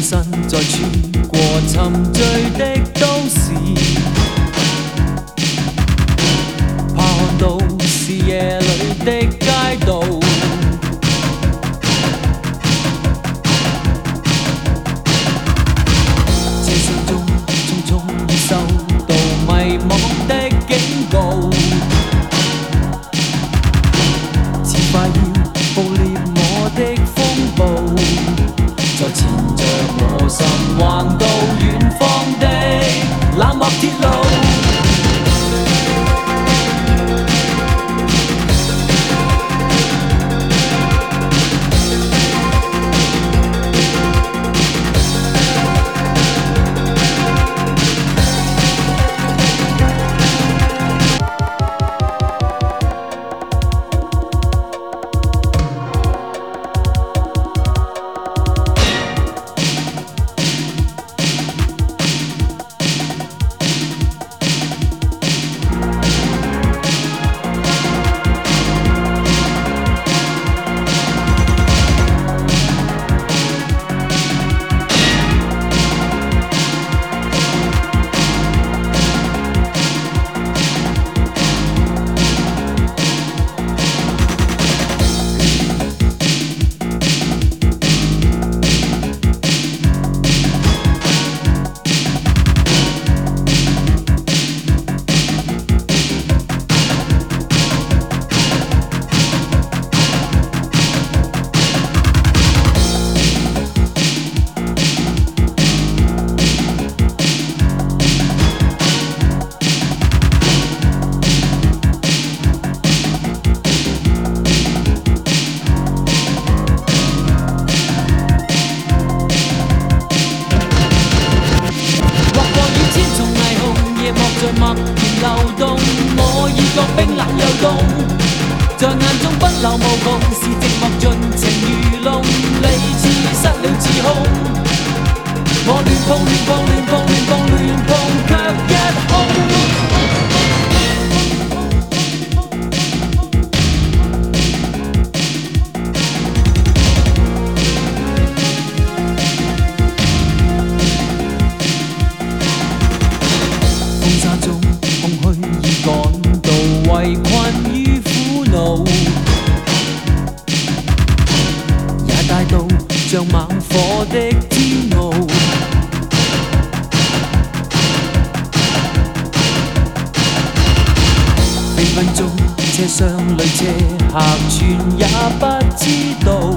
身在穿過沉醉的都市，怕看到視野裏的街道。車廂中匆匆已收到迷惘的警告，似快要捕獵我的風暴。在纏着我心橫到遠方的冷漠鐵路。默然流動，我已覺冰冷又凍，在眼中不朽無窮，是寂寞盡情愚弄，理智失了自控，我亂碰亂碰亂碰亂碰亂碰，卻一空。圍困於苦惱，也帶到像猛火的煎熬。飛奔中車廂裏車客全也不知道，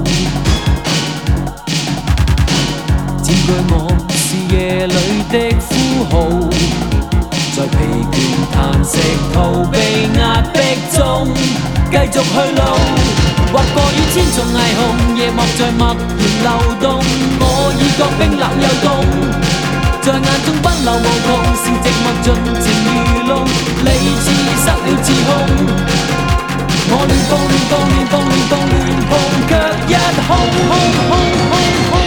佔據我視野裏的呼號。在疲倦嘆息逃避壓迫中繼續去路，劃過於千重霓虹，夜幕在默然流動，我已覺冰冷又凍，在眼中不朽無窮，是寂寞盡情愚弄，理智失了自控，我亂碰亂碰亂碰亂碰亂碰，卻一空。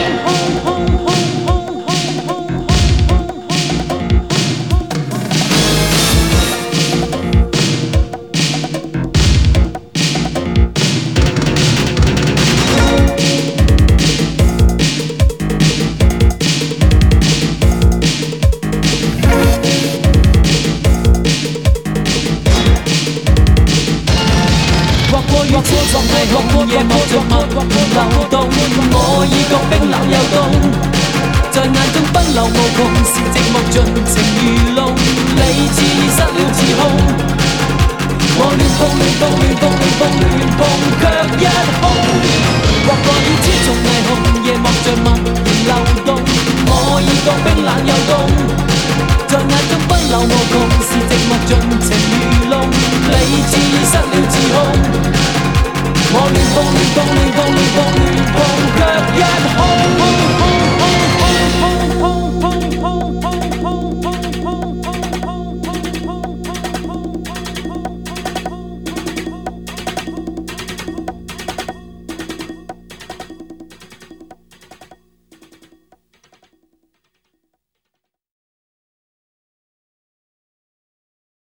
劃過撞霓虹，夜幕在默然流動，我已覺冰冷又凍，在眼中不朽無窮，是寂寞盡情